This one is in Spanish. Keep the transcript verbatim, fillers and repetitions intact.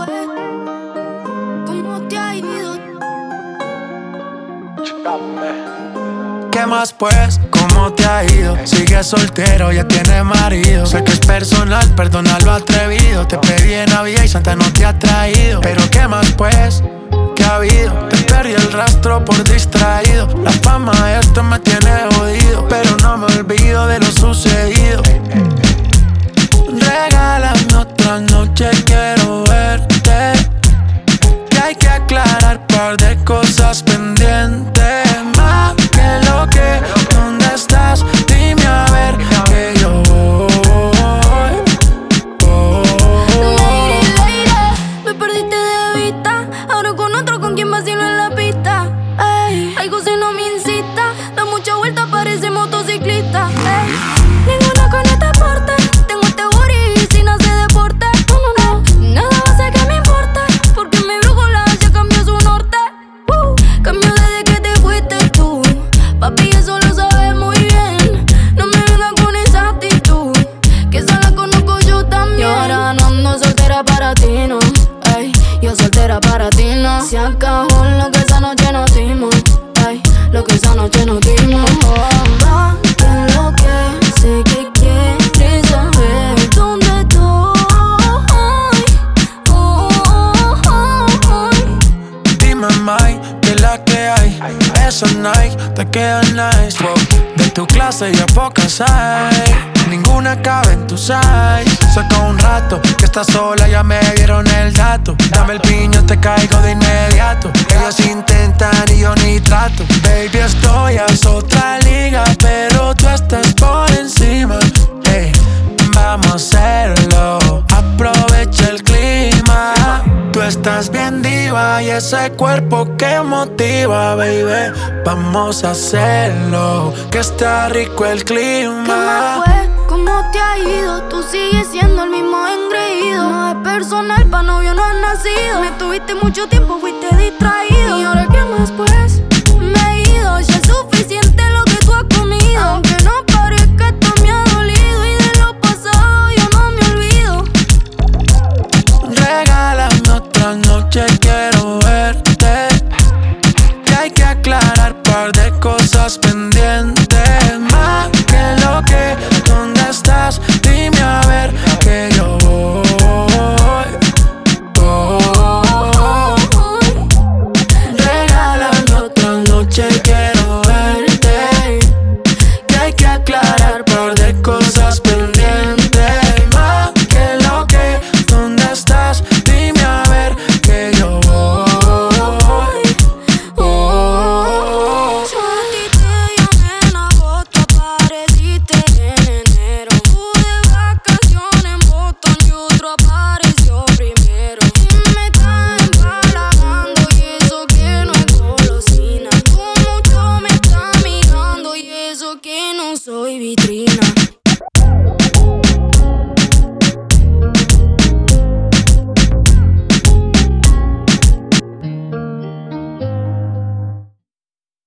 pues? ¿Cómo te ha ido? ¿Qué más pues? ¿Cómo te ha ido? Sigues soltero, ya tienes marido. Sé que es personal, perdona lo atrevido. Te pedí en Navidad y Santa no te ha traído. Pero ¿qué más pues? ¿Qué ha habido? Te perdí el rastro por distraído. La fama de esto me tiene jodido, pero no me olvido de lo sucedido. Regálame otra noche, quiero verte. Que hay que aclarar par de cosas pendientes. Más que lo que, ¿dónde estás? Dime a ver que yo voy, voy. Lady, lady, me perdiste de vista. Ahora con otro, con quien vacilo en la pista. Ey, algo si no me incita. Da mucha vuelta, parece motociclista. Ey, ninguna con este porte. Tengo este booty sin hacer deporte. No, no, no, nada va a ser que me importe. Porque mi brújula ya cambió su norte. uh, Cambió desde que te fuiste tú. Papi, eso lo sabes muy bien. No me vengas con esa actitud, que esa la conozco yo también. Y ahora no ando soltera para ti, no. Ey, yo soltera para ti, no. Se acabó lo que esa noche nos dimos. Ey, lo que esa noche nos dimos. Oh, va, que lo que sé que quieres saber dónde estoy. Oh, oh, oh, oh. Dime, Mike, que la que hay. Esos Nike te quedan nice. Wow. De tu clase ya pocas hay. Ninguna cabe en tu size. Saca un rato que estás sola, ya me dieron el dato. Dame el piño, te caigo de inmediato. Ellos intentan y yo ni trato. Baby, estoy a otra liga, pero tú estás por encima. Hey, vamos a hacerlo, aprovecha el clima. Tú estás bien diva y ese cuerpo que motiva, baby. Vamos a hacerlo, que está rico el clima. ¿Qué más fue? ¿Cómo te ha ido? Tú sigues siendo el mismo engreído. No es personal, pa' novio no has nacido. Me tuviste mucho tiempo, fuiste distraído. ¿Y ahora qué más pues?